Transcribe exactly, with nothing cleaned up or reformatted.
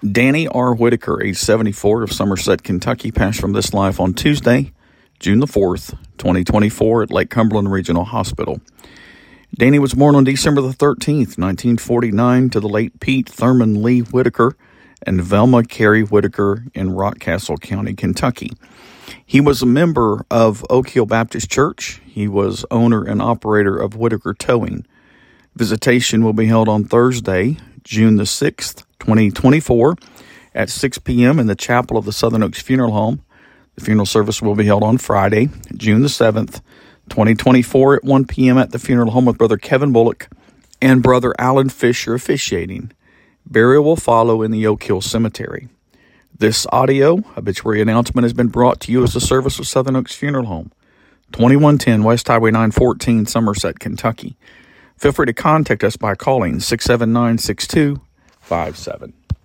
Danny R. Whitaker, age seventy-four, of Somerset, Kentucky, passed from this life on Tuesday, June the fourth, twenty twenty-four, at Lake Cumberland Regional Hospital. Danny was born on December the thirteenth, nineteen forty-nine, to the late Pete Thurman Lee Whitaker and Velma Carey Whitaker in Rockcastle County, Kentucky. He was a member of Oak Hill Baptist Church. He was owner and operator of Whitaker Towing. Visitation will be held on Thursday, June the sixth, twenty twenty-four, at six p.m. in the chapel of the Southern Oaks Funeral Home. The funeral service will be held on Friday, June the seventh, twenty twenty-four, at one p.m. at the funeral home, with Brother Kevin Bullock and Brother Alan Fisher officiating. Burial will follow in the Oak Hill Cemetery. This audio obituary announcement has been brought to you as a service of Southern Oaks Funeral Home, twenty-one ten West Highway nine fourteen, Somerset, Kentucky. Feel free to contact us by calling six seven nine, six two five seven.